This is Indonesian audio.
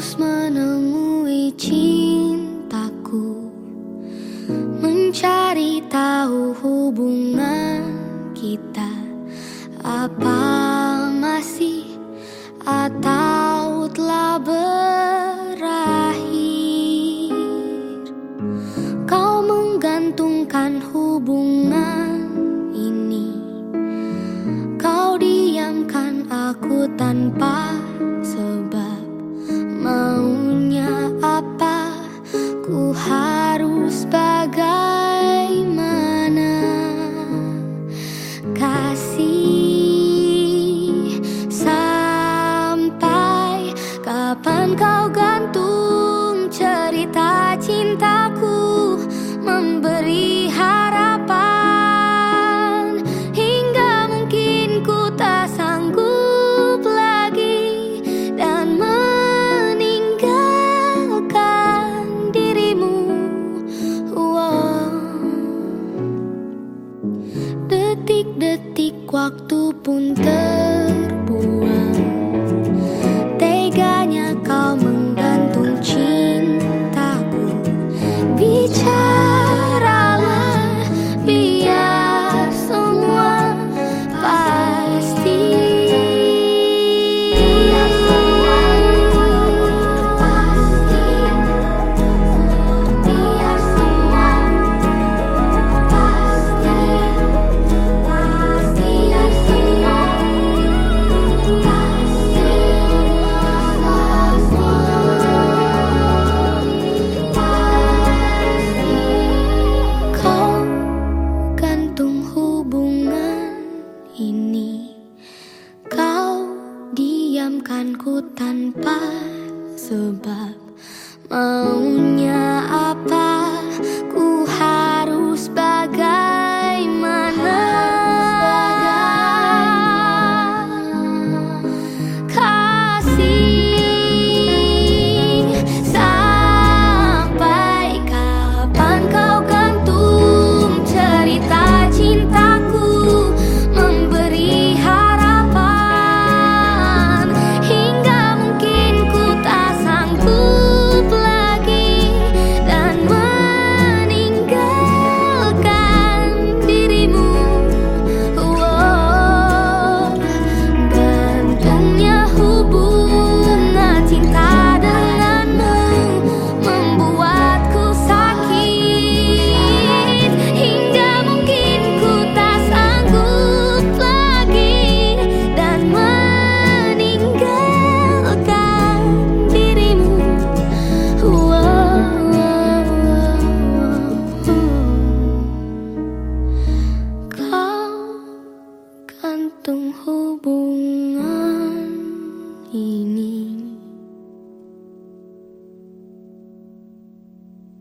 harus menemui cintaku, mencari tahu hubungan kita, apa masih atau telah berakhir. Kau menggantungkan hubungan ini, kau diamkan aku tanpa sebab. Maunya apa, ku harus bagaimana? Kasih, sampai kapan kau gantung cerita cintaku, memberi harapan hingga mungkin ku tak sanggup lagi dan meninggalkan dirimu. Detik-detik waktu pun terbuang, teganya kau menggantung cintaku. Bicaralah, biar semua pasti. Biar semua pasti. Biar semua pasti. Biar semua pasti. Kau gantung hubungan ini, kau diamkanku tanpa sebab. Maunya